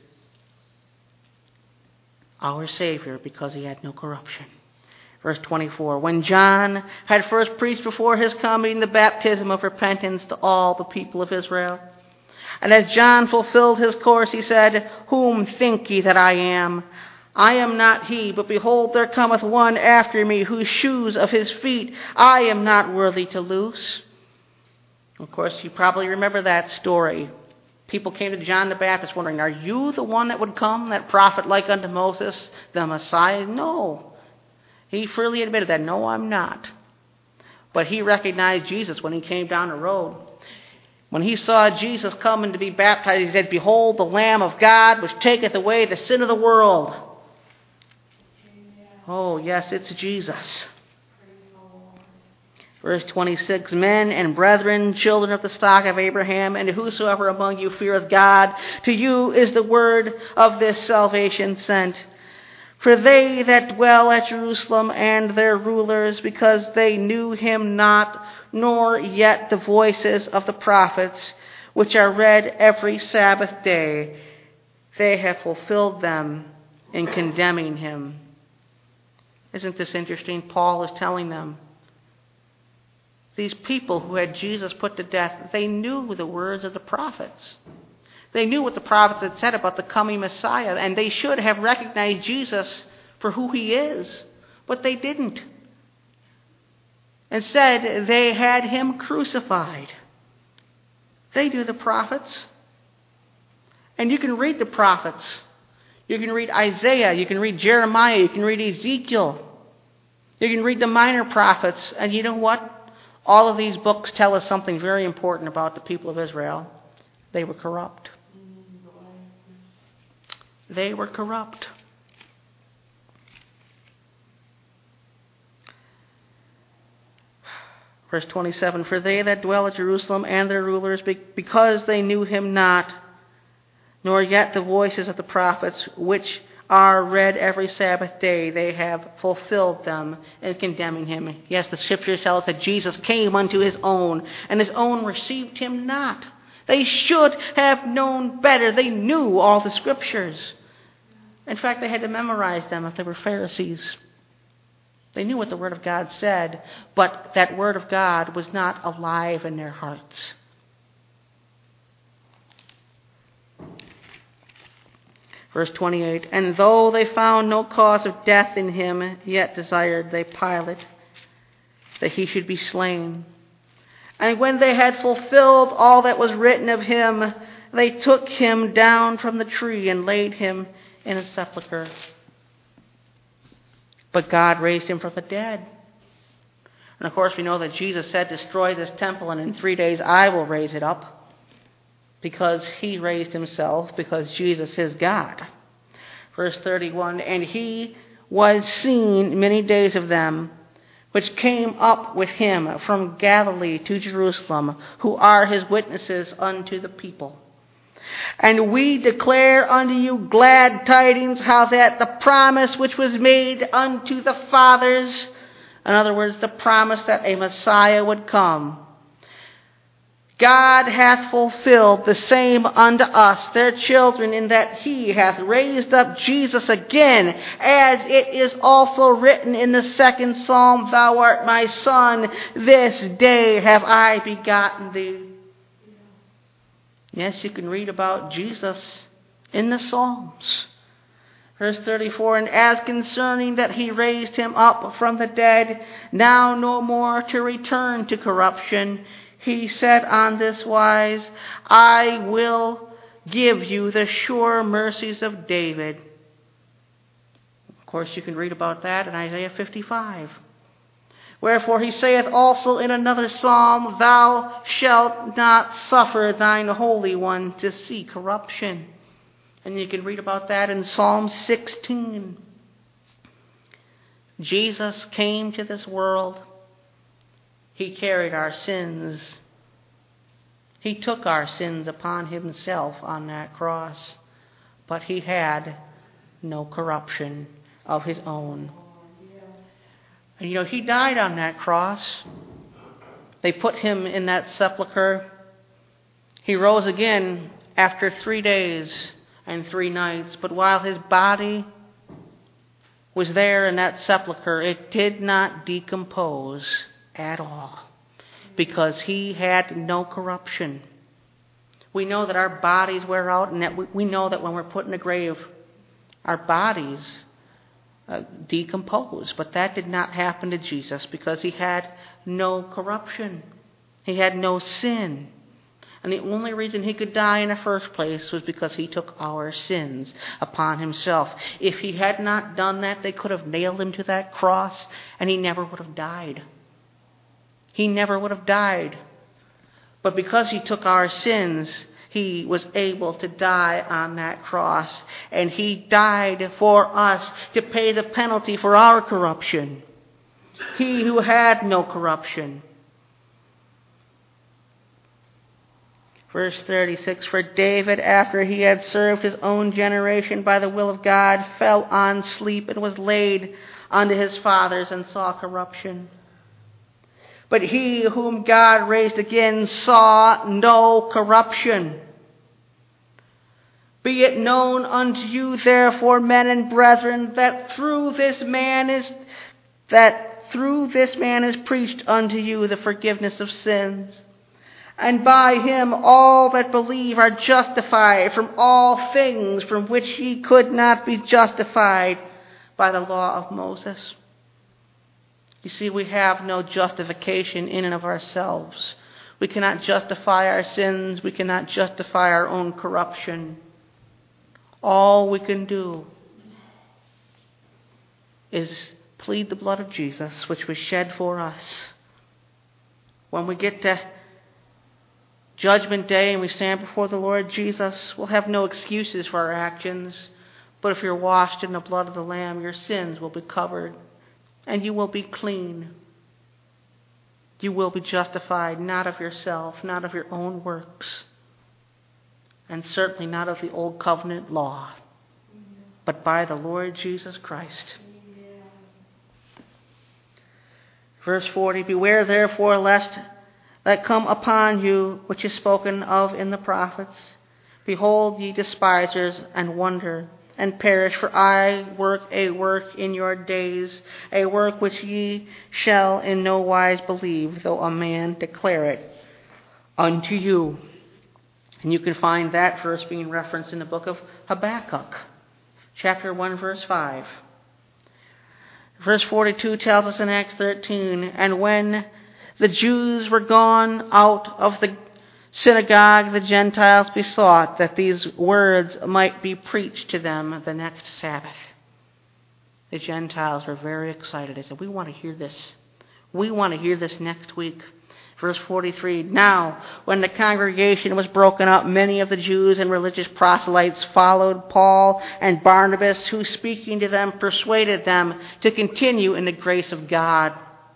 [SPEAKER 1] our Savior because he had no corruption. Verse twenty-four, when John had first preached before his coming the baptism of repentance to all the people of Israel, and as John fulfilled his course, he said, whom think ye that I am? I am not he, but behold, there cometh one after me, whose shoes of his feet I am not worthy to loose. Of course, you probably remember that story. People came to John the Baptist wondering, are you the one that would come, that prophet like unto Moses, the Messiah? No. He freely admitted that, no, I'm not. But he recognized Jesus when he came down the road. When he saw Jesus coming to be baptized, he said, behold, the Lamb of God, which taketh away the sin of the world. Oh, yes, it's Jesus. Verse twenty-six, men and brethren, children of the stock of Abraham, and whosoever among you feareth God, to you is the word of this salvation sent. For they that dwell at Jerusalem and their rulers, because they knew him not, nor yet the voices of the prophets, which are read every Sabbath day, they have fulfilled them in condemning him. Isn't this interesting? Paul is telling them, these people who had Jesus put to death, they knew the words of the prophets. They knew what the prophets had said about the coming Messiah, and they should have recognized Jesus for who he is, but they didn't. Instead, they had him crucified. They knew the prophets. And you can read the prophets. You can read Isaiah, you can read Jeremiah, you can read Ezekiel. You can read the minor prophets, and you know what? All of these books tell us something very important about the people of Israel. They were corrupt. They were corrupt. Verse twenty-seven, for they that dwell at Jerusalem and their rulers, because they knew him not, nor yet the voices of the prophets, which are read every Sabbath day, they have fulfilled them in condemning him. Yes, the scriptures tell us that Jesus came unto his own, and his own received him not. They should have known better. They knew all the scriptures. In fact, they had to memorize them if they were Pharisees. They knew what the Word of God said, but that Word of God was not alive in their hearts. Verse twenty-eight, and though they found no cause of death in him, yet desired they Pilate that he should be slain. And when they had fulfilled all that was written of him, they took him down from the tree and laid him in a sepulchre. But God raised him from the dead. And of course we know that Jesus said, destroy this temple and in three days I will raise it up. Because he raised himself, because Jesus is God. Verse thirty-one, and he was seen many days of them, which came up with him from Galilee to Jerusalem, who are his witnesses unto the people. And we declare unto you glad tidings, how that the promise which was made unto the fathers, in other words, the promise that a Messiah would come, God hath fulfilled the same unto us, their children, in that he hath raised up Jesus again, as it is also written in the second psalm, Thou art my son, this day have I begotten thee. Yes, you can read about Jesus in the Psalms. Verse thirty-four, And as concerning that he raised him up from the dead, now no more to return to corruption, he said on this wise, I will give you the sure mercies of David. Of course, you can read about that in Isaiah fifty-five. Wherefore he saith also in another psalm, Thou shalt not suffer thine Holy One to see corruption. And you can read about that in Psalm sixteen. Jesus came to this world. He carried our sins. He took our sins upon himself on that cross. But he had no corruption of his own. And you know, he died on that cross. They put him in that sepulcher. He rose again after three days and three nights. But while his body was there in that sepulcher, it did not decompose at all, because he had no corruption. We know that our bodies wear out, and that we, we know that when we're put in the grave, our bodies uh, decompose. But that did not happen to Jesus, because he had no corruption. He had no sin. And the only reason he could die in the first place was because he took our sins upon himself. If he had not done that, they could have nailed him to that cross, and he never would have died. He never would have died. But because he took our sins, he was able to die on that cross. And he died for us to pay the penalty for our corruption. He who had no corruption. Verse thirty-six, For David, after he had served his own generation by the will of God, fell on sleep and was laid unto his fathers and saw corruption. But he whom God raised again saw no corruption. Be it known unto you, therefore, men and brethren, that through this man is that through this man is preached unto you the forgiveness of sins. And by him all that believe are justified from all things from which ye could not be justified by the law of Moses. You see, we have no justification in and of ourselves. We cannot justify our sins. We cannot justify our own corruption. All we can do is plead the blood of Jesus, which was shed for us. When we get to Judgment Day and we stand before the Lord Jesus, we'll have no excuses for our actions. But if you're washed in the blood of the Lamb, your sins will be covered. And you will be clean. You will be justified, not of yourself, not of your own works, and certainly not of the old covenant law, but by the Lord Jesus Christ. Verse forty, Beware therefore lest that come upon you which is spoken of in the prophets. Behold, ye despisers, and wonder, and perish, for I work a work in your days, a work which ye shall in no wise believe, though a man declare it unto you. And you can find that verse being referenced in the book of Habakkuk, chapter one, verse five. Verse forty-two tells us in Acts thirteen, And when the Jews were gone out of the synagogue, the Gentiles besought that these words might be preached to them the next Sabbath. The Gentiles were very excited. They said, we want to hear this. We want to hear this next week. Verse forty-three, Now, when the congregation was broken up, many of the Jews and religious proselytes followed Paul and Barnabas, who, speaking to them, persuaded them to continue in the grace of God.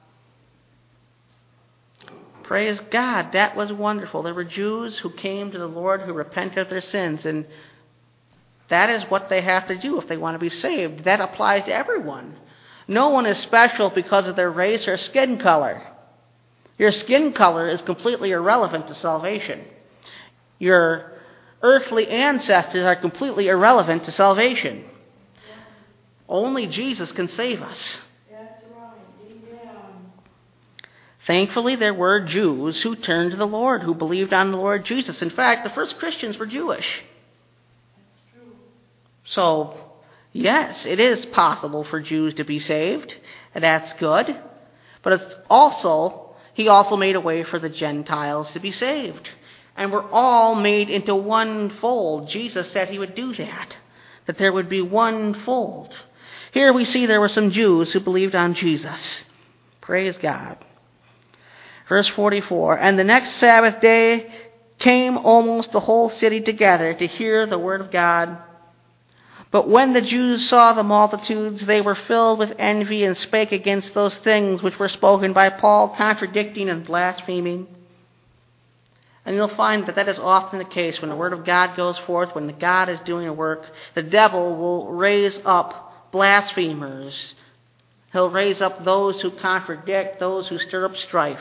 [SPEAKER 1] Praise God, that was wonderful. There were Jews who came to the Lord, who repented of their sins, and that is what they have to do if they want to be saved. That applies to everyone. No one is special because of their race or skin color. Your skin color is completely irrelevant to salvation. Your earthly ancestors are completely irrelevant to salvation. Only Jesus can save us.
[SPEAKER 2] That's right. Amen.
[SPEAKER 1] Thankfully, there were Jews who turned to the Lord, who believed on the Lord Jesus. In fact, the first Christians were Jewish.
[SPEAKER 2] That's true.
[SPEAKER 1] So, yes, it is possible for Jews to be saved, and that's good. But it's also, he also made a way for the Gentiles to be saved. And we're all made into one fold. Jesus said he would do that, that there would be one fold. Here we see there were some Jews who believed on Jesus. Praise God. Verse forty-four, and the next Sabbath day came almost the whole city together to hear the word of God. But when the Jews saw the multitudes, they were filled with envy and spake against those things which were spoken by Paul, contradicting and blaspheming. And you'll find that that is often the case when the word of God goes forth, when God is doing a work, the devil will raise up blasphemers. He'll raise up those who contradict, those who stir up strife.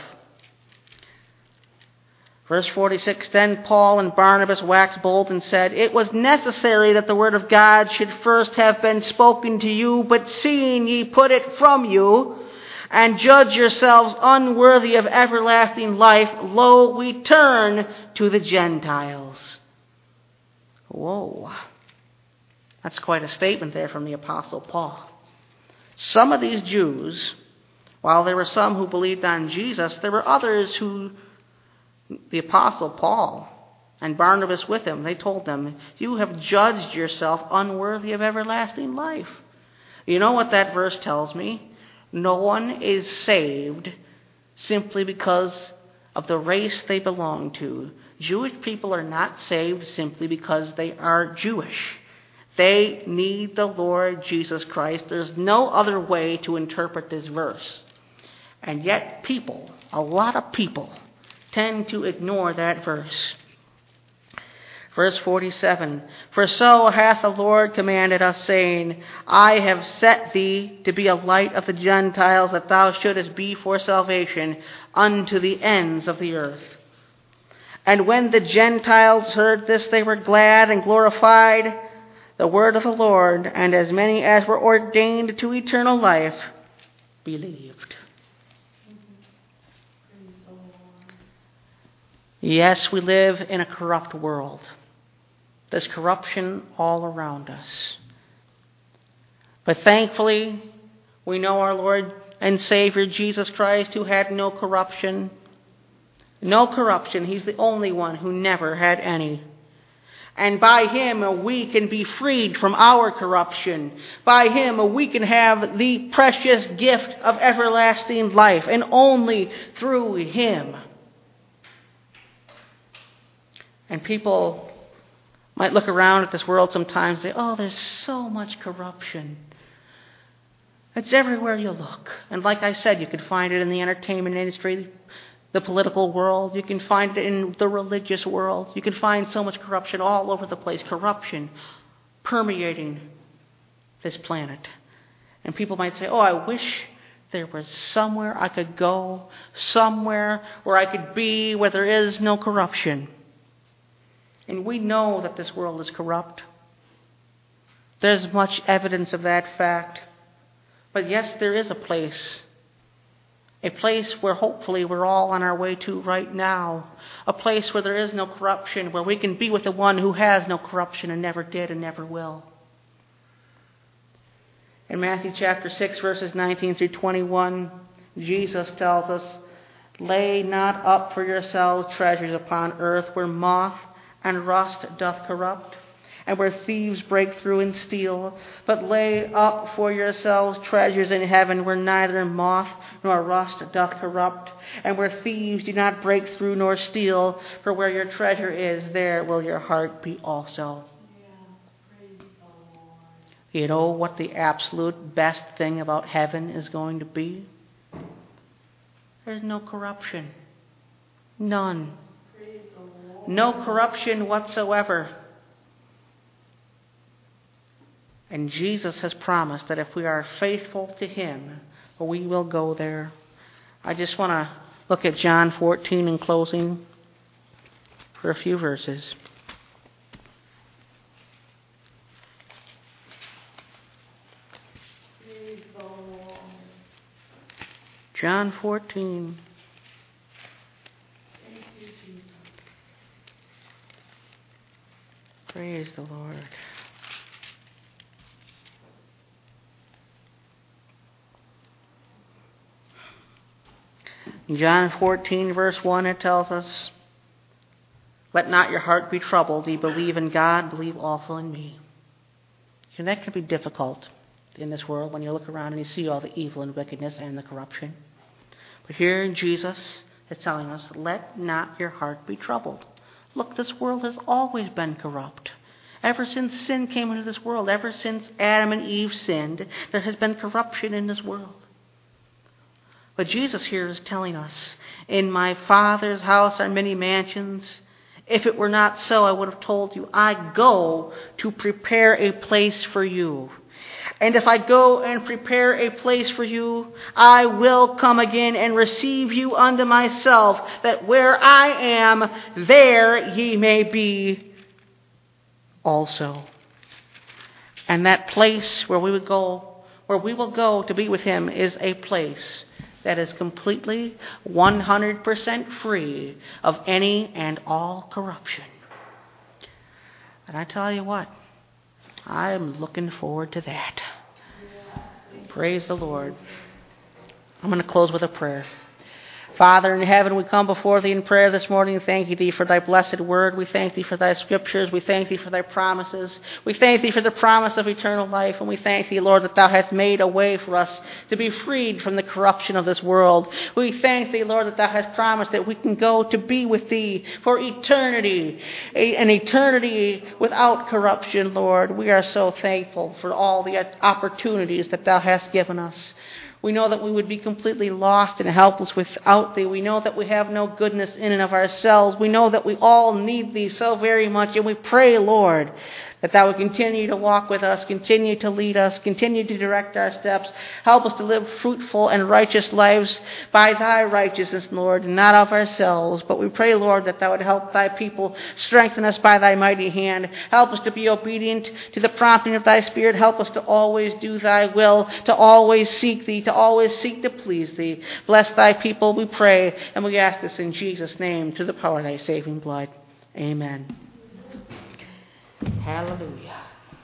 [SPEAKER 1] Verse forty-six, then Paul and Barnabas waxed bold and said, it was necessary that the word of God should first have been spoken to you, but seeing ye put it from you, and judge yourselves unworthy of everlasting life, lo, we turn to the Gentiles. Whoa. That's quite a statement there from the Apostle Paul. Some of these Jews, while there were some who believed on Jesus, there were others who, the Apostle Paul and Barnabas with him, they told them, you have judged yourself unworthy of everlasting life. You know what that verse tells me? No one is saved simply because of the race they belong to. Jewish people are not saved simply because they are Jewish. They need the Lord Jesus Christ. There's no other way to interpret this verse. And yet people, a lot of people, tend to ignore that verse. Verse forty-seven, for so hath the Lord commanded us, saying, I have set thee to be a light of the Gentiles, that thou shouldest be for salvation unto the ends of the earth. And when the Gentiles heard this, they were glad and glorified the word of the Lord, and as many as were ordained to eternal life believed. Yes, we live in a corrupt world. There's corruption all around us. But thankfully, we know our Lord and Savior Jesus Christ, who had no corruption. No corruption. He's the only one who never had any. And by him, we can be freed from our corruption. By him, we can have the precious gift of everlasting life, and only through him. And people might look around at this world sometimes and say, oh, there's so much corruption. It's everywhere you look. And like I said, you can find it in the entertainment industry, the political world. You can find it in the religious world. You can find so much corruption all over the place. Corruption permeating this planet. And people might say, oh, I wish there was somewhere I could go, somewhere where I could be, where there is no corruption. And we know that this world is corrupt. There's much evidence of that fact. But yes, there is a place. A place where hopefully we're all on our way to right now. A place where there is no corruption, where we can be with the one who has no corruption and never did and never will. In Matthew chapter six, verses nineteen through twenty-one, Jesus tells us, lay not up for yourselves treasures upon earth, where moth and rust doth corrupt, and where thieves break through and steal. But lay up for yourselves treasures in heaven, where neither moth nor rust doth corrupt, and where thieves do not break through nor steal. For where your treasure is, there will your heart be also.
[SPEAKER 2] Yeah, praise the Lord.
[SPEAKER 1] You know what the absolute best thing about heaven is going to be? There's no corruption. None. No corruption whatsoever. And Jesus has promised that if we are faithful to him, we will go there. I just want to look at John fourteen in closing for a few verses.
[SPEAKER 2] Praise the Lord.
[SPEAKER 1] John fourteen.
[SPEAKER 2] Thank you, Jesus.
[SPEAKER 1] Praise the Lord. In John fourteen, verse one, it tells us, "Let not your heart be troubled. Ye believe in God, believe also in me." And that can be difficult in this world when you look around and you see all the evil and wickedness and the corruption. But here Jesus is telling us, let not your heart be troubled. Look, this world has always been corrupt. Ever since sin came into this world, ever since Adam and Eve sinned, there has been corruption in this world. But Jesus here is telling us, in my Father's house are many mansions. If it were not so, I would have told you, I go to prepare a place for you. And if I go and prepare a place for you, I will come again and receive you unto myself, that where I am, there ye may be also. And that place where we would go, where we will go to be with him, is a place that is completely one hundred percent free of any and all corruption. And I tell you what, I'm looking forward to that. Praise the Lord. I'm going to close with a prayer. Father in heaven, we come before thee in prayer this morning and thank thee for thy blessed word. We thank thee for thy scriptures. We thank thee for thy promises. We thank thee for the promise of eternal life. And we thank thee, Lord, that thou hast made a way for us to be freed from the corruption of this world. We thank thee, Lord, that thou hast promised that we can go to be with thee for eternity, an eternity without corruption, Lord. We are so thankful for all the opportunities that thou hast given us. We know that we would be completely lost and helpless without thee. We know that we have no goodness in and of ourselves. We know that we all need thee so very much. And we pray, Lord, that thou would continue to walk with us, continue to lead us, continue to direct our steps. Help us to live fruitful and righteous lives by thy righteousness, Lord, and not of ourselves. But we pray, Lord, that thou would help thy people, strengthen us by thy mighty hand. Help us to be obedient to the prompting of thy Spirit. Help us to always do thy will, to always seek thee, to always seek to please thee. Bless thy people, we pray, and we ask this in Jesus' name, to the power of thy saving blood. Amen. Hallelujah.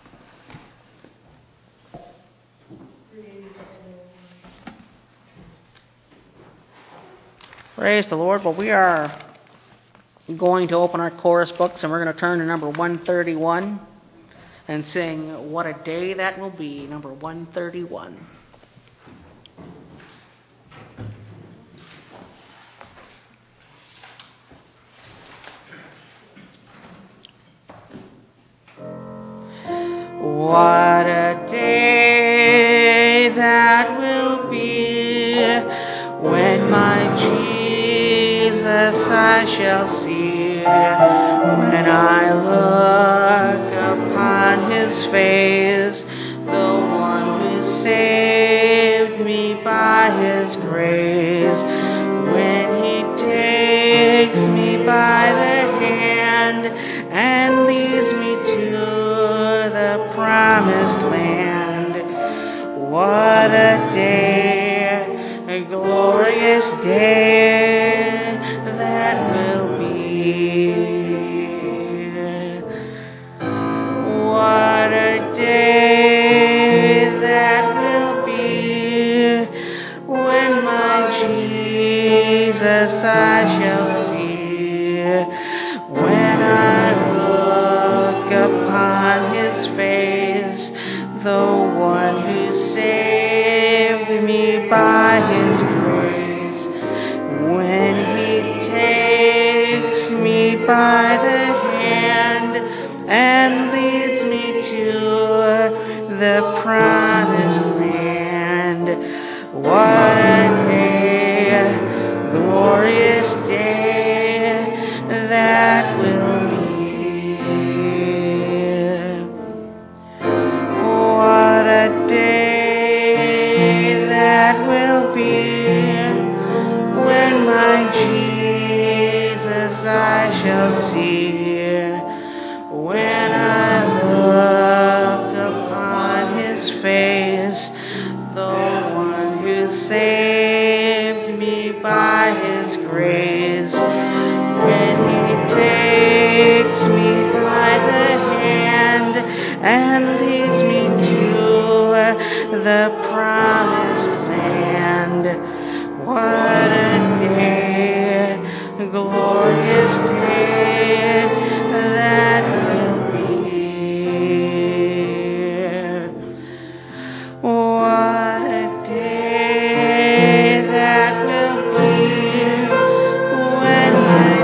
[SPEAKER 1] Praise the Lord. Well, we are going to open our chorus books, and we're going to turn to number one thirty-one and sing What a Day That Will Be, number one thirty-one. What a day that will be when my Jesus I shall see, when I look upon his face, the one who saved me by his grace, when he takes me by the hand and leads me to the promised land. What a day, a glorious day that will be. What a day that will be when my Jesus I shall see, when I look upon his face, the one who saved me by his grace, when he takes me by the hand and leads me to the promised land. What a day, glorious day that will be. What a day that will be when my saved me by his grace, when he takes me by the hand and leads me to the promised land. What a day, a glorious day that will be. What a day that will be when my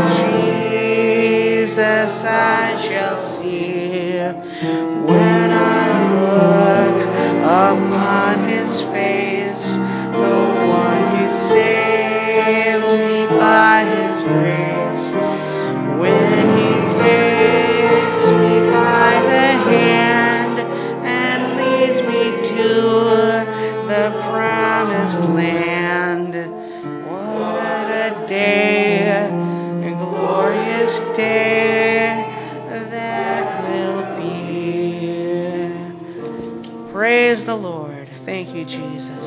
[SPEAKER 1] Jesus I shall see, when I look upon his face, the one who saved me by his grace, when he takes me by the hand and leads me to the promised land. What a day, a glorious day that will be. Praise the Lord. Thank you, Jesus.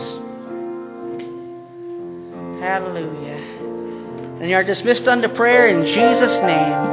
[SPEAKER 1] Hallelujah. And you are dismissed unto prayer in Jesus' name.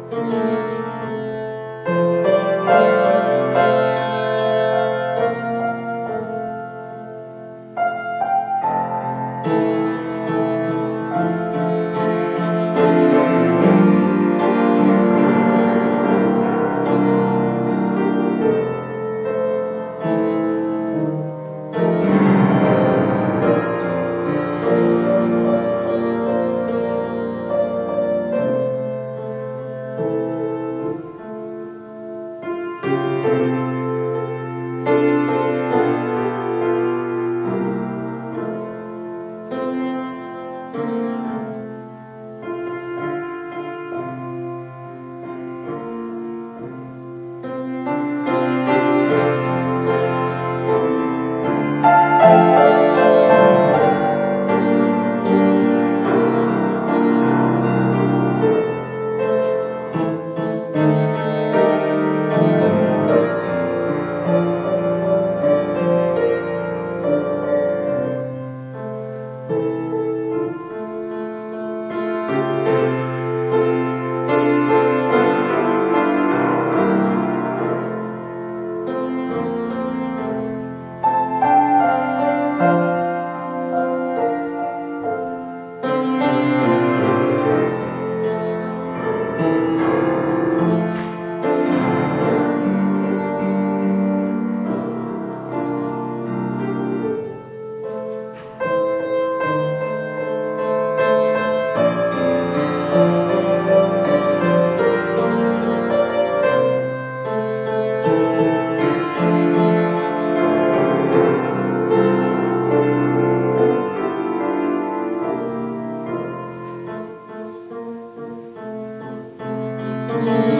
[SPEAKER 1] Thank you.